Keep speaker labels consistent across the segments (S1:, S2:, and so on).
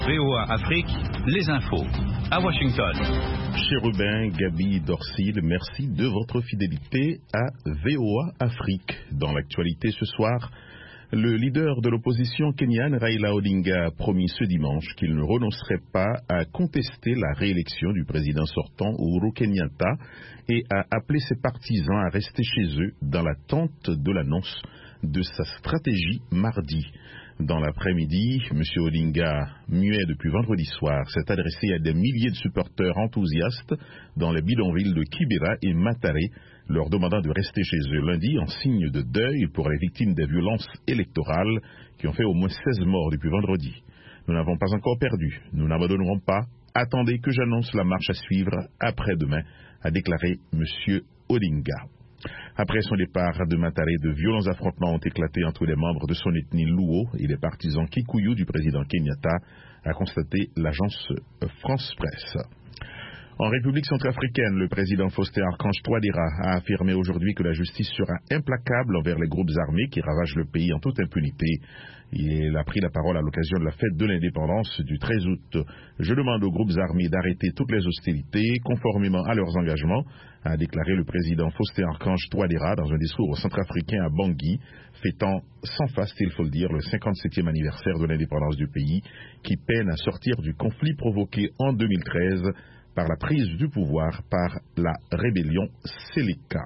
S1: VOA Afrique, les infos, à Washington.
S2: Chérubin, Gabi, Dorcil, merci de votre fidélité à VOA Afrique. Dans l'actualité ce soir, le leader de l'opposition kenyane, Raila Odinga, a promis ce dimanche qu'il ne renoncerait pas à contester la réélection du président sortant Uhuru Kenyatta et a appelé ses partisans à rester chez eux dans l'attente de l'annonce de sa stratégie mardi. Dans l'après-midi, M. Odinga, muet depuis vendredi soir, s'est adressé à des milliers de supporters enthousiastes dans les bidonvilles de Kibera et Mataré, leur demandant de rester chez eux lundi en signe de deuil pour les victimes des violences électorales qui ont fait au moins 16 morts depuis vendredi. Nous n'avons pas encore perdu, nous n'abandonnerons pas. Attendez que j'annonce la marche à suivre après-demain, a déclaré M. Odinga. Après son départ de Mataré, de violents affrontements ont éclaté entre les membres de son ethnie Luo et les partisans Kikuyu du président Kenyatta, a constaté l'agence France Presse. En République centrafricaine, le président Faustin Archange Touadéra a affirmé aujourd'hui que la justice sera implacable envers les groupes armés qui ravagent le pays en toute impunité. Il a pris la parole à l'occasion de la fête de l'indépendance du 13 août. Je demande aux groupes armés d'arrêter toutes les hostilités conformément à leurs engagements, a déclaré le président Faustin Archange Touadéra dans un discours au Centrafricain à Bangui, fêtant sans faste, il faut le dire, le 57e anniversaire de l'indépendance du pays, qui peine à sortir du conflit provoqué en 2013 par la prise du pouvoir par la rébellion Seleka.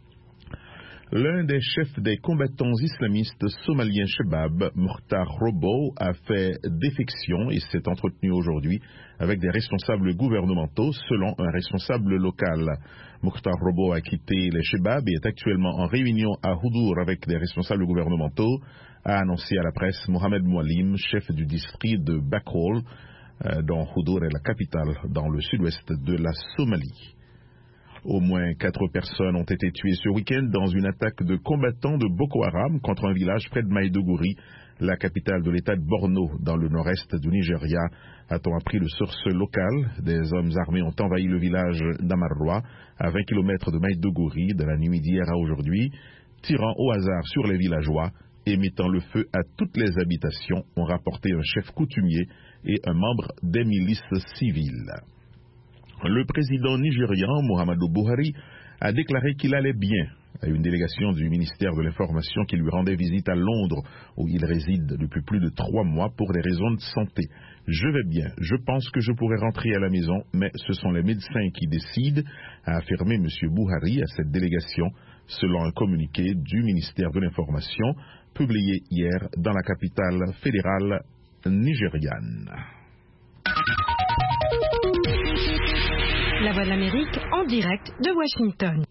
S2: L'un des chefs des combattants islamistes somaliens Shebab, Mukhtar Robow, a fait défection et s'est entretenu aujourd'hui avec des responsables gouvernementaux, selon un responsable local. Mukhtar Robow a quitté les Shebab et est actuellement en réunion à Houdour avec des responsables gouvernementaux, a annoncé à la presse Mohamed Moualim, chef du district de Bakool, dont Houdour est la capitale dans le sud-ouest de la Somalie. Au moins 4 personnes ont été tuées ce week-end dans une attaque de combattants de Boko Haram contre un village près de Maïdougouri, la capitale de l'état de Borno, dans le nord-est du Nigeria. A-t-on appris de sources locales, des hommes armés ont envahi le village d'Amarwa, à 20 km de Maïdougouri, de la nuit d'hier à aujourd'hui, tirant au hasard sur les villageois et mettant le feu à toutes les habitations, ont rapporté un chef coutumier et un membre des milices civiles. Le président nigérian Muhammadu Buhari a déclaré qu'il allait bien à une délégation du ministère de l'Information qui lui rendait visite à Londres, où il réside depuis plus de 3 mois pour des raisons de santé. Je vais bien, je pense que je pourrai rentrer à la maison, mais ce sont les médecins qui décident, a affirmé M. Buhari à cette délégation, selon un communiqué du ministère de l'Information publié hier dans la capitale fédérale nigériane.
S3: La Voix de l'Amérique en direct de Washington.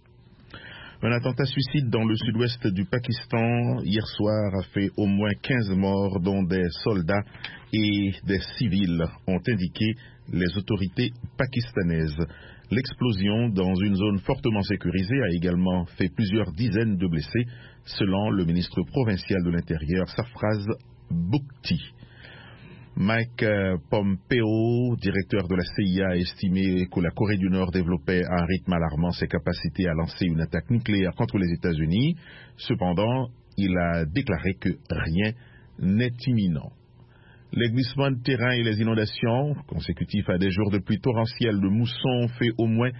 S2: Un attentat suicide dans le sud-ouest du Pakistan hier soir a fait au moins 15 morts, dont des soldats et des civils, ont indiqué les autorités pakistanaises. L'explosion dans une zone fortement sécurisée a également fait plusieurs dizaines de blessés, selon le ministre provincial de l'Intérieur, Sarfraz Bukti. Mike Pompeo, directeur de la CIA, a estimé que la Corée du Nord développait à un rythme alarmant ses capacités à lancer une attaque nucléaire contre les États-Unis. Cependant, il a déclaré que rien n'est imminent. Les glissements de terrain et les inondations, consécutifs à des jours de pluie torrentielle de mousson, ont fait au moins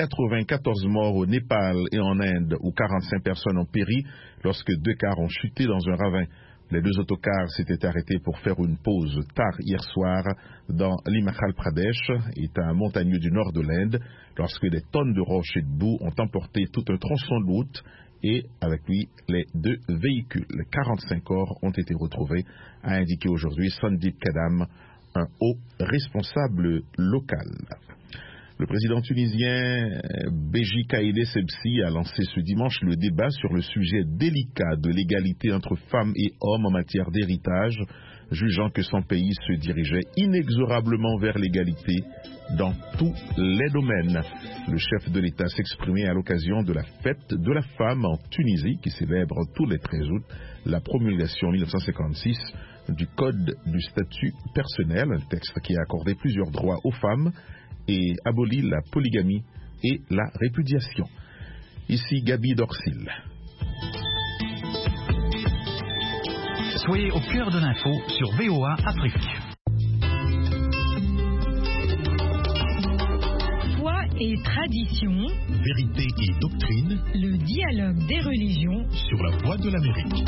S2: 94 morts au Népal et en Inde, où 45 personnes ont péri lorsque 2 cars ont chuté dans un ravin. Les 2 autocars s'étaient arrêtés pour faire une pause tard hier soir dans l'Himachal Pradesh, état montagneux du nord de l'Inde, lorsque des tonnes de roches et de boue ont emporté tout un tronçon de route et avec lui les 2 véhicules. 45 corps ont été retrouvés, a indiqué aujourd'hui Sandip Kadam, un haut responsable local. Le président tunisien Béji Caïd Essebsi a lancé ce dimanche le débat sur le sujet délicat de l'égalité entre femmes et hommes en matière d'héritage, jugeant que son pays se dirigeait inexorablement vers l'égalité dans tous les domaines. Le chef de l'État s'exprimait à l'occasion de la fête de la femme en Tunisie, qui célèbre tous les 13 août la promulgation en 1956 du Code du statut personnel, un texte qui a accordé plusieurs droits aux femmes et abolit la polygamie et la répudiation. Ici Gabi Dorcil.
S1: Soyez au cœur de l'info sur VOA Afrique.
S3: et tradition,
S4: vérité et doctrine,
S3: le dialogue des religions
S4: sur la voie de l'Amérique.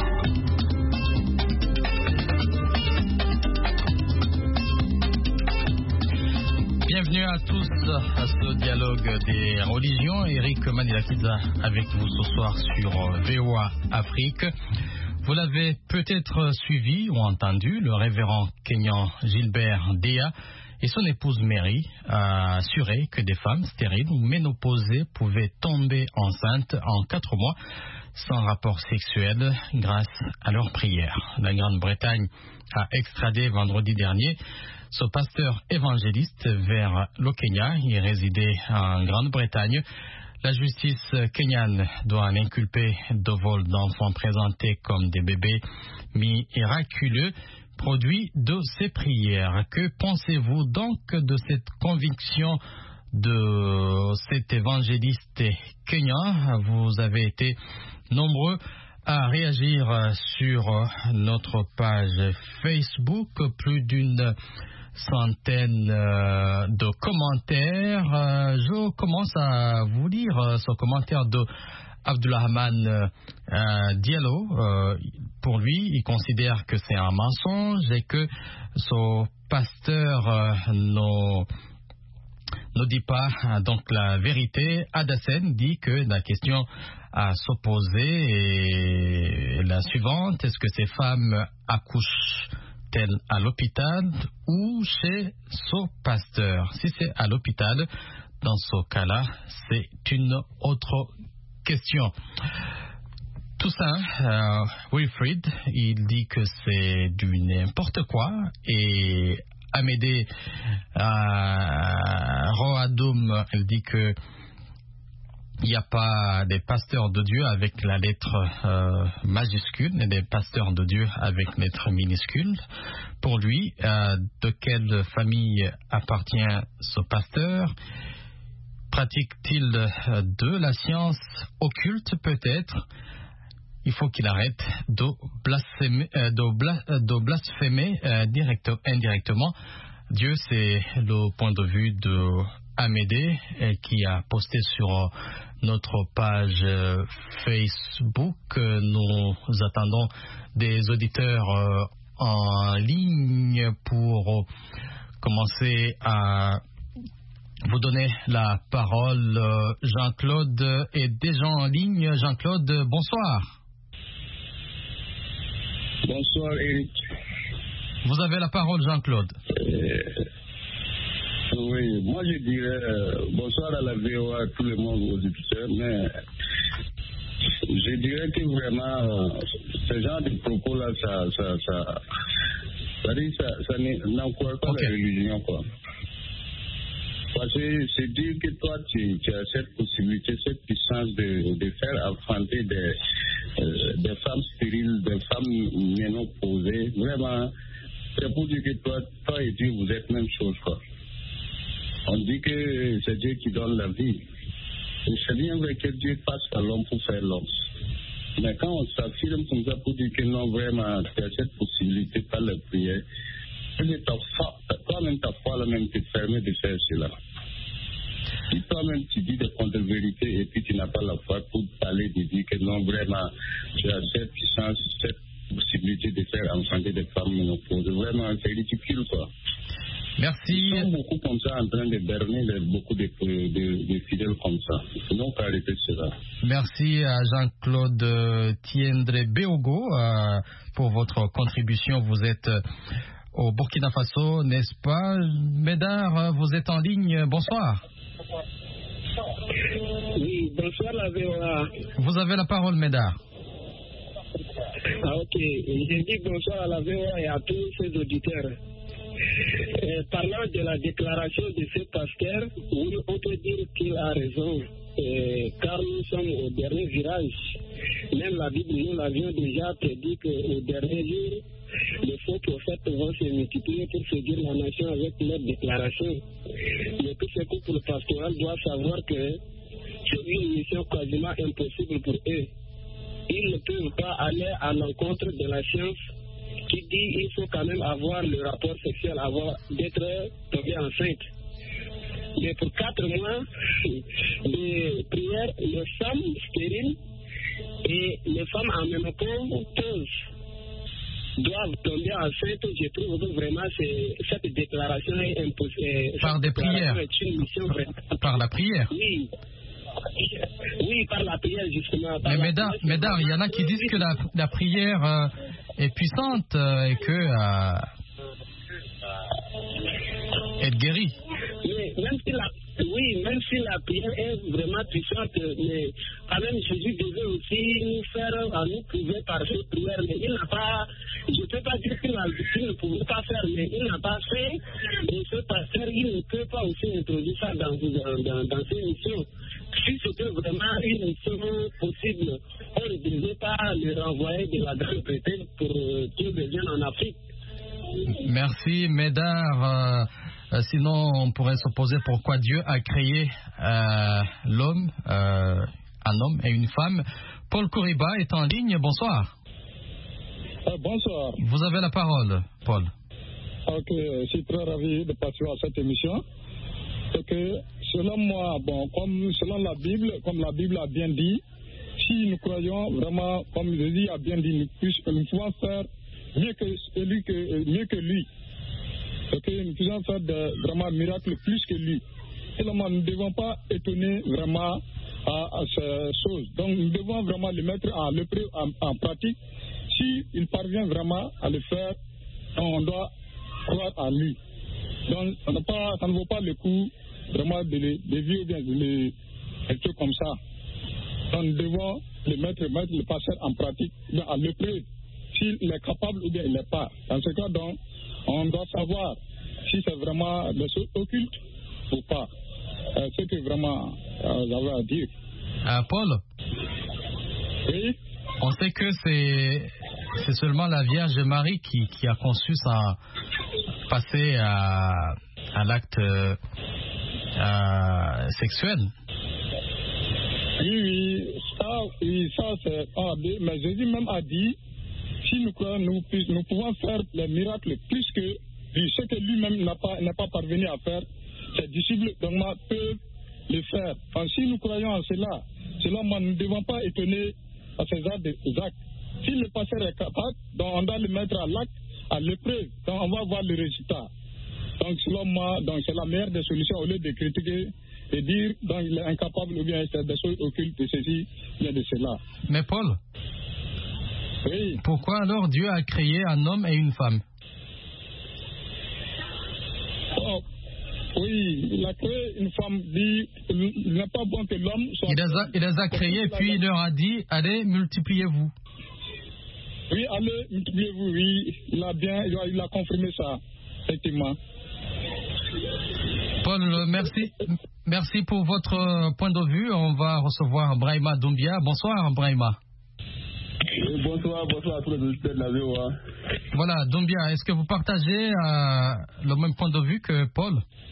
S1: Bienvenue à tous à ce dialogue des religions. Eric Manilakiza avec vous ce soir sur VOA Afrique. Vous l'avez peut-être suivi ou entendu, le révérend kényan Gilbert Deya et son épouse Mary a assuré que des femmes stériles ou ménopausées pouvaient tomber enceintes en 4 mois sans rapport sexuel grâce à leurs prières. La Grande-Bretagne a extradé vendredi dernier ce pasteur évangéliste vers le Kenya. Il résidait en Grande-Bretagne. La justice kenyane doit l'inculper de vol d'enfants présentés comme des bébés miraculeux, produit de ses prières. Que pensez-vous donc de cette conviction de cet évangéliste kenyan? Vous avez été nombreux à réagir sur notre page Facebook. Plus d'une centaine de commentaires. Je commence à vous lire ce commentaire de Abdulrahman Diallo. Pour lui, il considère que c'est un mensonge et que ce pasteur ne dit pas donc la vérité. Adassen dit que la question à se poser est la suivante: est-ce que ces femmes accouchent-elles à l'hôpital ou chez ce pasteur? Si c'est à l'hôpital, dans ce cas-là, c'est une autre question. Toussaint Wilfried, il dit que c'est du n'importe quoi, et Amédée Roadoum, elle dit que il n'y a pas des pasteurs de Dieu avec la lettre majuscule et des pasteurs de Dieu avec lettre minuscule. Pour lui, de quelle famille appartient ce pasteur? Pratique-t-il de la science occulte peut-être? Il faut qu'il arrête de blasphémer indirectement. Dieu, c'est le point de vue de Amédée qui a posté sur notre page Facebook. Nous attendons des auditeurs en ligne pour commencer à vous donner la parole. Jean-Claude est déjà en ligne. Jean-Claude, bonsoir.
S5: Bonsoir Eric.
S1: Vous avez la parole, Jean-Claude.
S5: Oui, moi je dirais bonsoir à la VOA, à tout le monde, aux auditeurs, mais je dirais que vraiment ce genre de propos-là, ça n'encourage pas la religion, quoi. Parce que c'est dire que toi, tu as cette possibilité, cette puissance de faire affronter des femmes stériles, des femmes ménopausées. Vraiment, c'est pour dire que toi et Dieu, vous êtes même chose, quoi. On dit que c'est Dieu qui donne la vie. Et c'est bien vrai que Dieu passe par l'homme pour faire l'homme. Mais quand on s'affirme comme ça pour dire que non, vraiment, tu as cette possibilité par la prière, toi-même, ta foi, là-même, te permet de faire cela. Si toi-même, tu dis des contre-vérités et puis tu n'as pas la foi pour parler de dire que non, vraiment, tu as cette puissance, cette possibilité de faire enfanter des femmes ménopausées. Vraiment, c'est ridicule, quoi.
S1: Merci.
S5: Ils sont beaucoup comme ça en train de berner beaucoup de fidèles comme ça. Sinon, on peut arrêter cela.
S1: Merci à Jean-Claude Tiendre Beogo pour votre contribution. Vous êtes au Burkina Faso, n'est-ce pas? Médard, vous êtes en ligne. Bonsoir.
S6: Oui, bonsoir la VOA.
S1: Vous avez la parole, Médard.
S6: Ah, ok. Je dis bonsoir à la VOA et à tous ses auditeurs. Parlant de la déclaration de ce pasteur, oui, on peut dire qu'il a raison, car nous sommes au dernier virage. Même la Bible, nous l'avions déjà prédit qu'au dernier jour, les faux prophètes vont se multiplier pour séduire la nation avec leurs déclarations. Mais tout ce couple pastoral doit savoir que c'est une mission quasiment impossible pour eux. Ils ne peuvent pas aller à l'encontre de la science qui dit qu'il faut quand même avoir le rapport sexuel avant d'être tombé enceinte. Mais pour 4 mois de prière, les femmes stériles et les femmes en ménopause doivent tomber enceinte. Je trouve que vraiment cette déclaration est impossible.
S1: Par des prières.
S6: Est une mission vraiment.
S1: Par la prière.
S6: Oui. Oui, par la prière, justement.
S1: Mais Médard, il y en a qui disent que la prière est puissante et que elle guérit.
S6: Même si la prière est vraiment puissante, mais quand même Jésus devait aussi nous faire, nous prouver par cette prière, mais il n'a pas, je ne peux pas dire qu'il ne pouvait pas faire, mais il n'a pas fait, et ce pasteur, il ne peut pas aussi introduire ça dans ses missions. Si c'était vraiment une mission possible, on ne devait pas le renvoyer de la Grande-Bretagne pour qu'il revienne en Afrique.
S1: Merci Médard. Sinon, on pourrait se poser pourquoi Dieu a créé l'homme, un homme et une femme. Paul Kouriba est en ligne. Bonsoir.
S7: Bonsoir.
S1: Vous avez la parole, Paul.
S7: Ok, je suis très ravi de participer à cette émission. Ok, selon moi, selon la Bible, comme la Bible a bien dit, si nous croyons vraiment, comme Jésus a bien dit, nous pouvons faire mieux que lui. Ok, nous pouvons faire vraiment miracles plus que lui. Seulement, nous ne devons pas étonner vraiment à ces choses. Donc, nous devons vraiment le mettre en pratique. S'il parvient vraiment à le faire, on doit croire à lui. Donc, ça ne vaut pas le coup vraiment de vivre ou bien de trucs comme ça. Donc, nous devons mettre le pasteur en pratique, à le prêter. S'il est capable ou bien il n'est pas. Dans ce cas, donc, on doit savoir si c'est vraiment des choses occultes ou pas. C'est que vraiment j'avais à dire.
S1: Paul?
S7: Oui?
S1: On sait que c'est seulement la Vierge Marie qui a conçu sans passer à l'acte sexuel. Oui, ça c'est A.B. Mais Jésus même a dit, si nous croyons, nous pouvons faire les miracles plus que lui. Ce que lui-même n'a pas parvenu à faire, ses disciples peuvent le faire. Donc, si nous croyons en cela, nous ne devons pas étonner à ces actes. Si le pasteur est capable, donc on doit le mettre à l'acte, à l'épreuve, donc on va voir le résultat. Donc selon moi, c'est la meilleure des solutions au lieu de critiquer et dire donc il est incapable ou bien c'est des choses occultes de ceci, bien de cela. Mais Paul, oui. Pourquoi alors Dieu a créé un homme et une femme?
S7: Oh, oui, il a créé une femme, dit il n'est pas bon que l'homme soit...
S1: Il les a créés puis il leur a dit allez, multipliez-vous.
S7: Oui, allez, multipliez-vous, oui, il a confirmé ça, effectivement.
S1: Paul, merci pour votre point de vue. On va recevoir Brahima Doumbia. Bonsoir, Brahima.
S5: Bonsoir à tous les auditeurs de la VOA.
S1: Voilà, Doumbia, est-ce que vous partagez le même point de vue que Paul?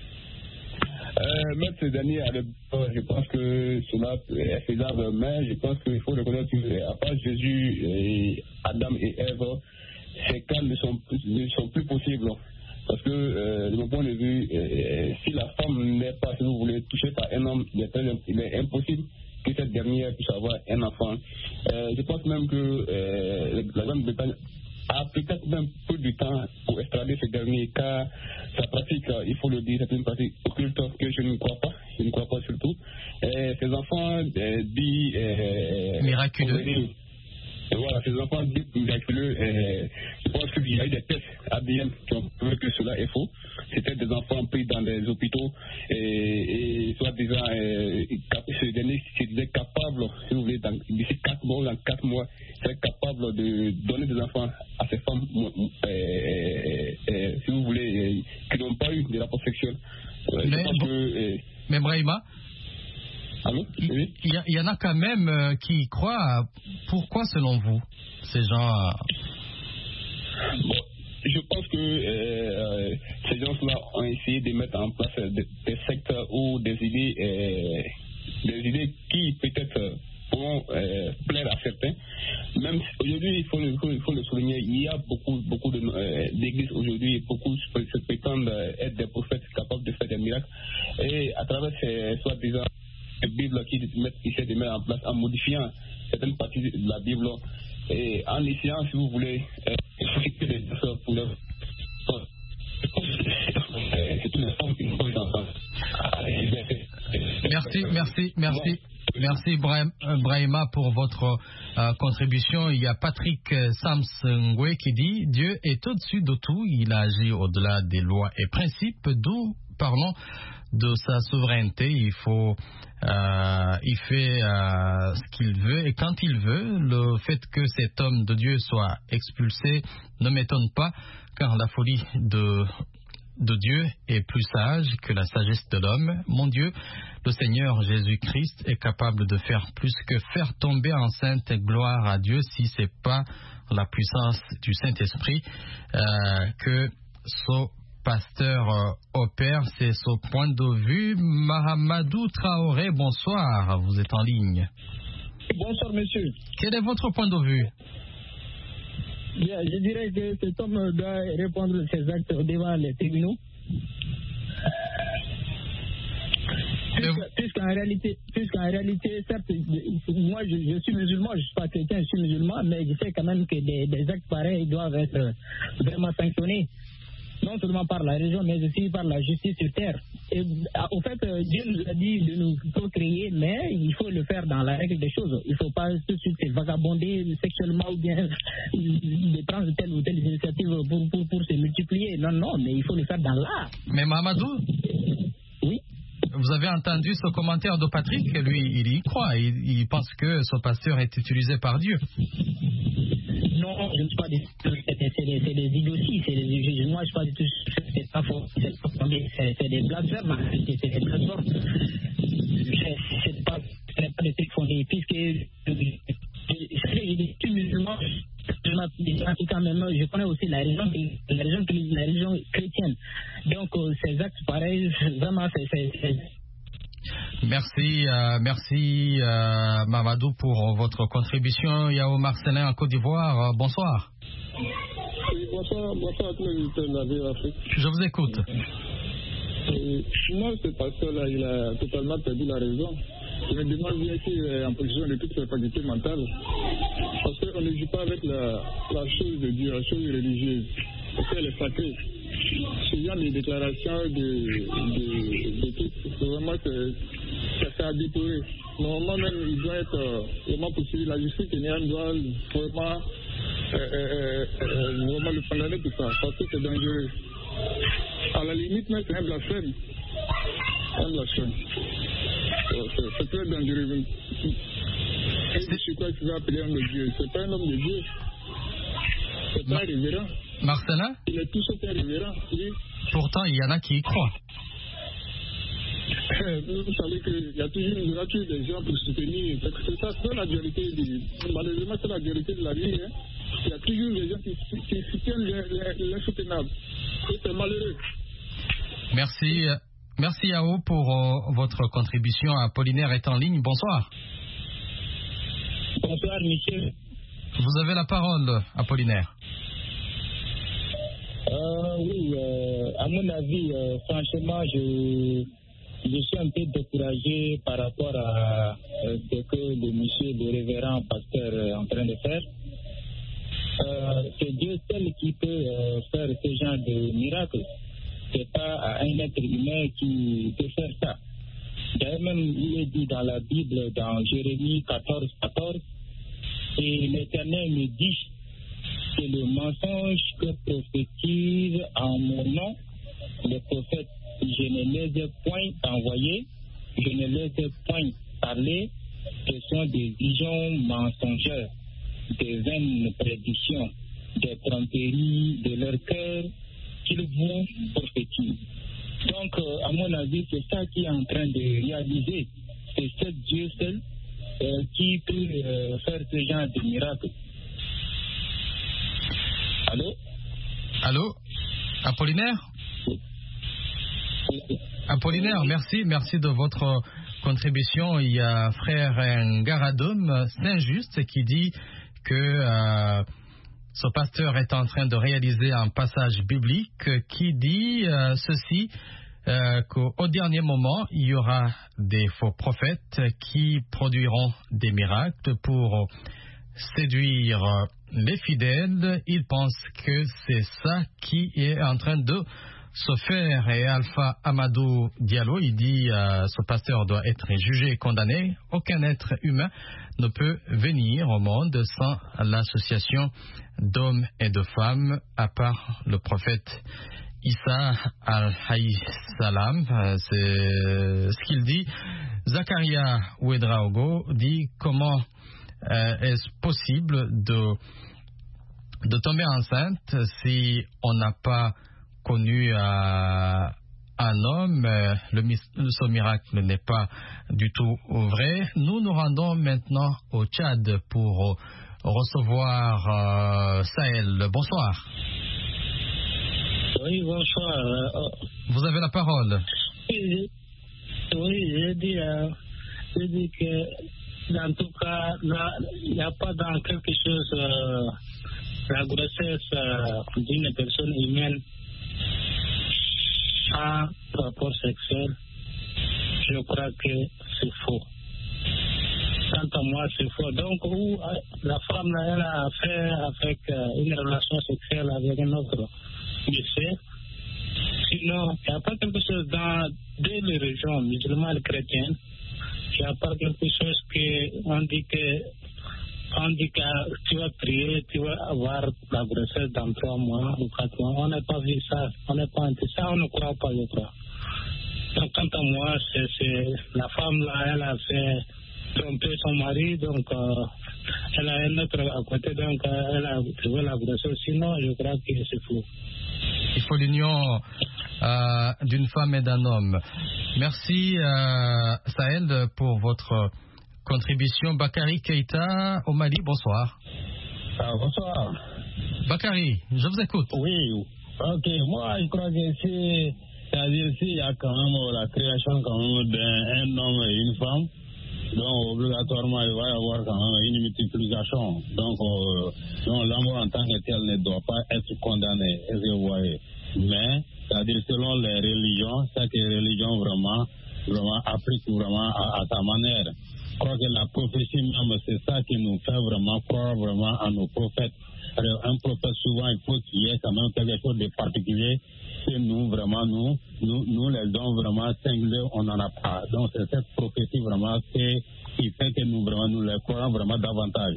S5: Même ces derniers, je pense que cela est faisable, mais je pense qu'il faut reconnaître qu'à part Jésus, Adam et Ève, ces cas ne sont plus possibles. Parce que, de mon point de vue, si la femme n'est pas, si vous voulez, touchée par un homme, il est impossible que cette dernière puisse avoir un enfant. Je pense même que la Grande-Bretagne a peut-être même peu de temps pour extrader ce dernier, car sa pratique, il faut le dire, c'est une pratique occulte que je ne crois pas surtout. Ces enfants dits
S1: miraculeux.
S5: Voilà, ces enfants dits miraculeux, je pense qu'il y a eu des tests ADN qui ont prouvé que cela est faux. C'était des enfants pris dans des hôpitaux et soi-disant, ce dernier se disait capable, si vous voulez, d'ici 4 mois, dans 4 mois, c'est capable de donner des enfants à ces femmes, si vous voulez, qui n'ont pas eu de rapport sexuel.
S1: Mais Brahima,
S5: oui.
S1: Il y en a quand même qui y croient. Pourquoi, selon vous, ces gens...
S5: Bon, je pense que ces gens-là ont essayé de mettre en place des sectes ou des idées qui peut-être pourront plaire à certains. Même aujourd'hui, il faut le souligner, il y a beaucoup d'églises aujourd'hui, beaucoup se prétendent être des prophètes capables de faire des miracles. Et à travers ces soi-disant Bible qui essaie de mettre en place en modifiant certaines parties de la Bible et en essayant, si vous voulez, c'est une forme qu'il faut entendre.
S1: Merci Brahima pour votre contribution. Il y a Patrick Samsungwe qui dit: Dieu est au-dessus de tout, il agit au-delà des lois et principes, d'où parlons de sa souveraineté. Il fait ce qu'il veut et quand il veut. Le fait que cet homme de Dieu soit expulsé ne m'étonne pas, car la folie de Dieu est plus sage que la sagesse de l'homme. Mon Dieu, le Seigneur Jésus-Christ est capable de faire plus que faire tomber enceinte. Gloire à Dieu, si c'est pas la puissance du Saint-Esprit que ce pasteur opère. C'est ce point de vue. Mahamadou Traoré, bonsoir, vous êtes en ligne.
S6: Bonsoir monsieur.
S1: Quel est votre point de vue?
S6: Bien, je dirais que cet homme doit répondre de ses actes devant les tribunaux. Puisqu'en réalité, certes, moi je suis musulman, je ne suis pas chrétien, je suis musulman, mais je sais quand même que des actes pareils doivent être vraiment sanctionnés. Non seulement par la religion, mais aussi par la justice sur terre. Et, au fait, Dieu nous a dit de nous procréer, mais il faut le faire dans la règle des choses. Il ne faut pas tout de suite vagabonder sexuellement ou bien de prendre telle ou telle initiative pour se multiplier. Non, mais il faut le faire dans l'art.
S1: Mais Mahamadou?
S6: Oui.
S1: Vous avez entendu ce commentaire de Patrick? Lui, il y croit. Il pense que ce pasteur est utilisé par Dieu.
S6: Non, je ne suis pas des... C'est des idioties. Moi, je ne suis pas du tout... C'est pas faux. C'est des blasphèmes. C'est des blasphèmes. C'est pas des trucs fondés. Puisque je suis musulman, en tout cas, même, je connais aussi la religion chrétienne. Donc, ces actes pareils, vraiment, c'est...
S1: Merci Mamadou pour votre contribution. Yao Marcelin en Côte d'Ivoire, bonsoir.
S7: Oui, bonsoir à tous les visiteurs de la vie Afrique.
S1: Je vous écoute.
S7: Moi, ce pasteur-là, il a totalement perdu la raison. Je me demande bien qu'il est en position de toutes ses facultés mentales. Parce qu'on ne joue pas avec la chose de Dieu, la chose religieuse. Parce qu'elle est sacrée. Ce genre de déclaration de tout, vraiment, c'est à déplorer. Normalement, même, il doit être vraiment possible. La justice kenyane doit vraiment le condamner pour ça, parce que c'est dangereux. À la limite, même, c'est un blasphème. C'est très dangereux. C'est quoi tu veux appeler un homme de Dieu? C'est pas un homme de Dieu. C'est pas un révérend.
S1: Marcelin?
S7: Il est tout sauf un révérend, oui.
S1: Pourtant, il y en a qui y croient.
S7: Vous savez qu'il y a toujours des gens pour soutenir. C'est ça, c'est la dualité. Malheureusement, c'est la dualité de la vie. Hein. Il y a toujours des gens qui soutiennent l'insoutenable. C'est malheureux.
S1: Merci Yao pour votre contribution. Apollinaire est en ligne. Bonsoir.
S6: Bonsoir, monsieur.
S1: Vous avez la parole, Apollinaire.
S6: Oui, à mon avis, franchement, je suis un peu découragé par rapport à ce que le révérend pasteur est en train de faire. C'est Dieu seul qui peut faire ce genre de miracle. C'est pas un être humain qui peut faire ça. D'ailleurs, même, il est dit dans la Bible, dans Jérémie 14, et l'Éternel me dit que le mensonge que prophétise en mon nom, les prophètes, je ne les ai point envoyés, je ne les ai point parlé, ce sont des visions mensongères, des vaines prédictions, des tromperies de leur cœur qu'ils vous prophétisent. Donc, à mon avis, c'est ça qui est en train de réaliser. C'est ce Dieu seul qui peut faire ce genre de miracle.
S1: Allô Apollinaire? Apollinaire, merci de votre contribution, il y a frère Ngaradum Saint-Just qui dit que ce pasteur est en train de réaliser un passage biblique qui dit ceci, qu'au dernier moment, il y aura des faux prophètes qui produiront des miracles pour séduire les fidèles. Il pense que c'est ça qui est en train de se faire. Et Alpha Amadou Diallo, il dit ce pasteur doit être jugé et condamné. Aucun être humain ne peut venir au monde sans l'association d'hommes et de femmes, à part le prophète Issa al-Haysalam. C'est ce qu'il dit. Zakaria Ouedraogo dit comment est-ce possible de tomber enceinte si on n'a pas connu un homme. Ce miracle n'est pas du tout vrai. Nous nous rendons maintenant au Tchad pour recevoir Sahel. Bonsoir.
S6: Oui, bonsoir.
S1: Vous avez la parole.
S6: Oui, j'ai dit que, en tout cas, il n'y a pas dans quelque chose la grossesse d'une personne humaine sans rapport sexuel. Je crois que c'est faux. Quant à moi, c'est faux. Donc, où la femme, elle a fait avec une relation sexuelle avec un autre monsieur. Sinon, il n'y a pas quelque chose dans les régions musulmanes chrétiennes. Il n'y a pas quelque chose qu'on dit que tu vas prier, tu vas avoir la grossesse dans 3 mois ou 4 mois. On n'a pas vu ça. On n'a pas vu ça, on ne croit pas, je crois. Donc, quant à moi, c'est la femme là, elle a fait tromper son mari, donc elle a un autre à côté, donc elle a trouvé la grossesse. Sinon, je crois que c'est faux.
S1: Il faut l'union d'une femme et d'un homme. Merci Sahel pour votre contribution. Bakary Keïta au Mali, bonsoir.
S8: Bonsoir.
S1: Bakary, je vous écoute.
S8: Oui, ok. Moi, je crois que c'est-à-dire s'il y a quand même la création quand même d'un homme et une femme, donc obligatoirement il va y avoir quand même une multiplication. Donc l'amour en tant que tel ne doit pas être condamné, est-ce que vous voyez. Mais c'est-à-dire selon les religions, chaque religion vraiment applique vraiment à sa manière. Je crois que la prophétie même, c'est ça qui nous fait vraiment croire vraiment à nos prophètes. Alors, un prophète, souvent, il faut qu'il y ait quand même quelque chose de particulier que nous, vraiment, nous les dons vraiment singuliers, on n'en a pas. Donc, c'est cette prophétie vraiment qui fait que nous, vraiment, nous les croyons vraiment davantage.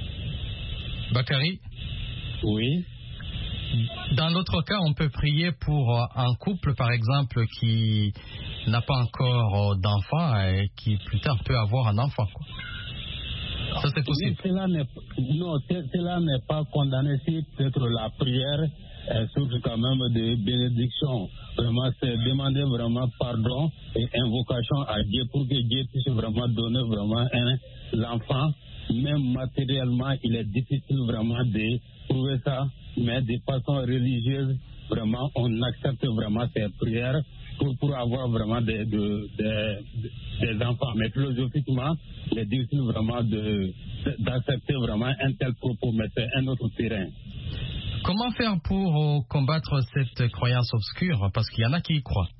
S1: Bakary?
S8: Oui.
S1: Dans l'autre cas, on peut prier pour un couple, par exemple, qui n'a pas encore d'enfant et qui plus tard peut avoir un enfant, quoi. Ça, c'est possible.
S8: Cela n'est pas condamné si peut-être la prière est source quand même de bénédiction. Vraiment, c'est demander vraiment pardon et invocation à Dieu pour que Dieu puisse vraiment donner vraiment l'enfant. Même matériellement, il est difficile vraiment de trouver ça, mais de façon religieuse, vraiment, on accepte vraiment ces prières pour avoir vraiment des enfants. Mais philosophiquement, il est difficile vraiment d'accepter vraiment un tel propos, mais c'est un autre terrain.
S1: Comment faire pour combattre cette croyance obscure? Parce qu'il y en a qui y croient.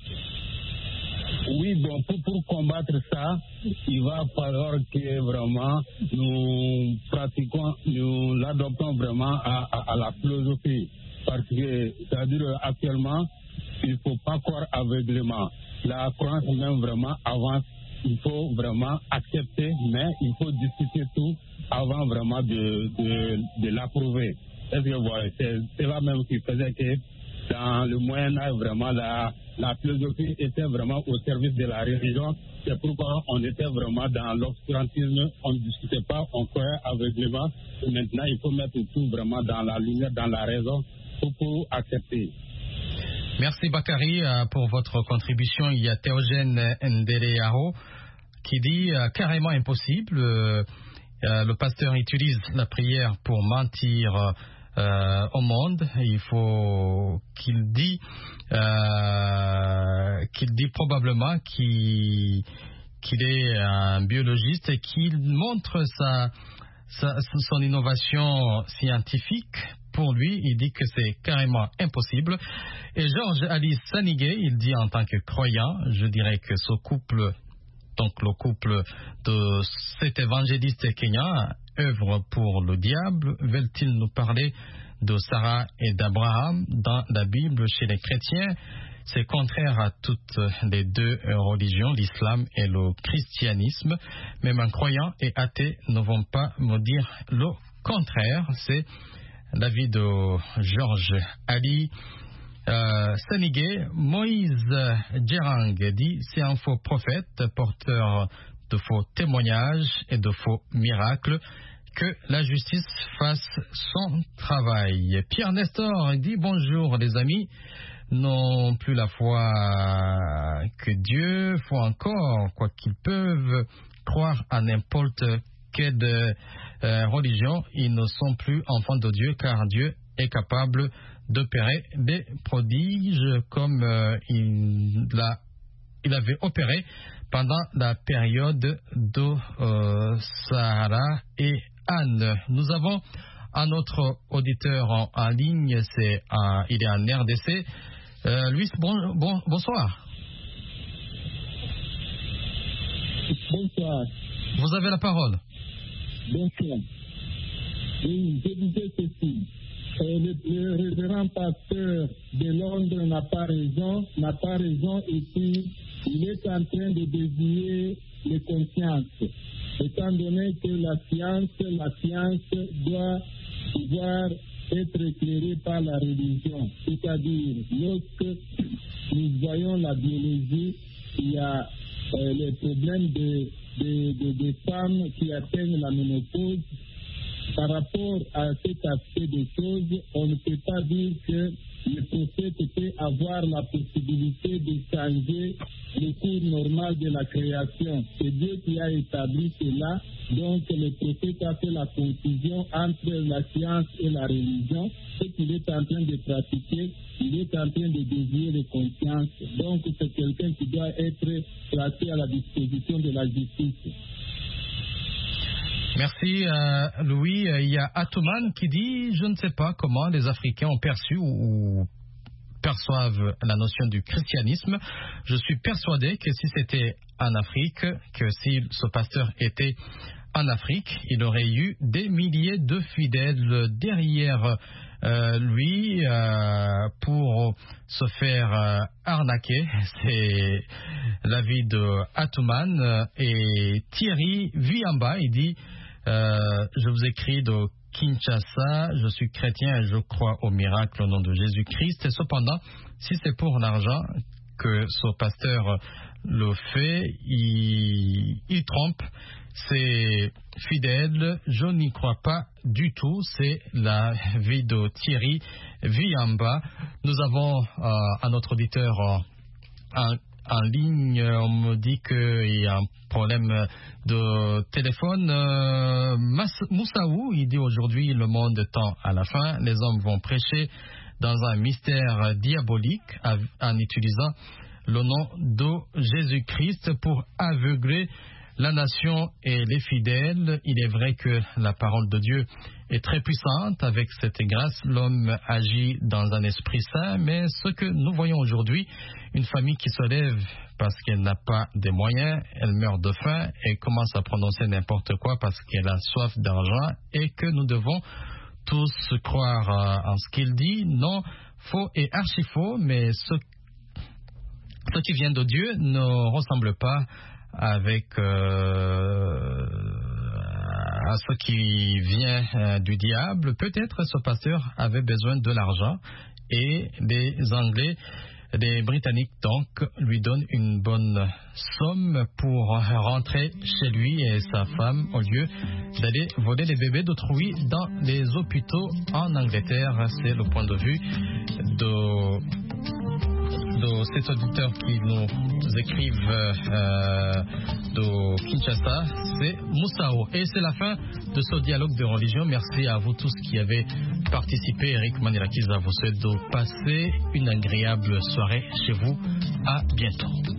S8: Oui, bon, pour combattre ça, il va falloir que vraiment nous pratiquons, nous l'adoptons vraiment à la philosophie. Parce que, c'est-à-dire actuellement, il ne faut pas croire aveuglément. La croyance même vraiment avance. Il faut vraiment accepter, mais il faut discuter tout avant vraiment de l'approuver. Est-ce que vous voyez, c'est là même qui faisait que dans le Moyen-Âge, vraiment, la philosophie était vraiment au service de la religion. C'est pourquoi on était vraiment dans l'obscurantisme, on ne discutait pas, on croyait aveuglément. Maintenant, il faut mettre tout vraiment dans la lumière, dans la raison, pour accepter.
S1: Merci Bakary pour votre contribution. Il y a Théogène Ndeleao qui dit carrément impossible. Le pasteur utilise la prière pour mentir au monde. Il faut qu'il dit probablement qu'il qu'il est un biologiste et qu'il montre son innovation scientifique. Pour lui, il dit que c'est carrément impossible. Et Georges Ali Sanigué, il dit en tant que croyant, je dirais que ce couple, donc le couple de cet évangéliste kenyan, œuvre pour le diable. Veulent-ils nous parler de Sarah et d'Abraham dans la Bible chez les chrétiens? C'est contraire à toutes les deux religions, l'islam et le christianisme. Même un croyant et athée ne vont pas me dire le contraire. C'est l'avis de Georges Ali Sanigué. Moïse Djerang dit c'est un faux prophète, porteur de faux témoignages et de faux miracles. Que la justice fasse son travail. Pierre Nestor dit bonjour les amis. Non plus la foi que Dieu, faut encore, quoi qu'ils peuvent croire à n'importe quelle religion, ils ne sont plus enfants de Dieu car Dieu est capable d'opérer des prodiges comme il avait opéré pendant la période de Sarah et Anne. Nous avons un autre auditeur en ligne, il est en RDC. Luis, bonsoir.
S8: Bonsoir.
S1: Vous avez la parole.
S8: Bonsoir. Oui, je disais ceci. Le révérend pasteur de Londres n'a pas raison et puis il est en train de dévier les consciences. Étant donné que la science doit pouvoir être éclairée par la religion. C'est-à-dire, lorsque nous voyons la biologie, il y a les problèmes des femmes qui atteignent la ménopause. Par rapport à cet aspect des choses, on ne peut pas dire que le prophète peut avoir la possibilité de changer le cours normal de la création. C'est Dieu qui a établi cela. Donc le prophète a fait la confusion entre la science et la religion. Ce qu'il est en train de pratiquer, il est en train de dévier les consciences. Donc c'est quelqu'un qui doit être placé à la disposition de la justice.
S1: Merci Louis. Il y a Atouman qui dit je ne sais pas comment les Africains ont perçu ou perçoivent la notion du christianisme. Je suis persuadé que si c'était en Afrique, que si ce pasteur était en Afrique, il aurait eu des milliers de fidèles derrière lui pour se faire arnaquer. C'est l'avis de Atouman. Et Thierry Viamba, il dit je vous écris de Kinshasa, je suis chrétien et je crois au miracle au nom de Jésus-Christ. Et cependant, si c'est pour l'argent que ce pasteur le fait, il trompe ses fidèles. Je n'y crois pas du tout. C'est la vie de Thierry Viamba. Nous avons un autre auditeur en ligne. On me dit qu'il y a un problème de téléphone. Moussaou, il dit aujourd'hui le monde tend à la fin. Les hommes vont prêcher dans un mystère diabolique en utilisant le nom de Jésus-Christ pour aveugler la nation et les fidèles. Il est vrai que la parole de Dieu est très puissante. Avec cette grâce, l'homme agit dans un esprit saint. Mais ce que nous voyons aujourd'hui, une famille qui se lève parce qu'elle n'a pas de moyens, elle meurt de faim et commence à prononcer n'importe quoi parce qu'elle a soif d'argent et que nous devons tous croire en ce qu'il dit. Non, faux et archi-faux, mais ce qui vient de Dieu ne ressemble pas avec à ce qui vient du diable. Peut-être ce pasteur avait besoin de l'argent et les Anglais, les Britanniques donc lui donnent une bonne somme pour rentrer chez lui et sa femme au lieu d'aller voler les bébés d'autrui dans les hôpitaux en Angleterre. C'est le point de vue de cet auditeur qui nous écrivent de Kinshasa, c'est Moussao. Et c'est la fin de ce dialogue de religion. Merci à vous tous qui avez participé. Eric Manilakiza vous souhaite de passer une agréable soirée chez vous. À bientôt.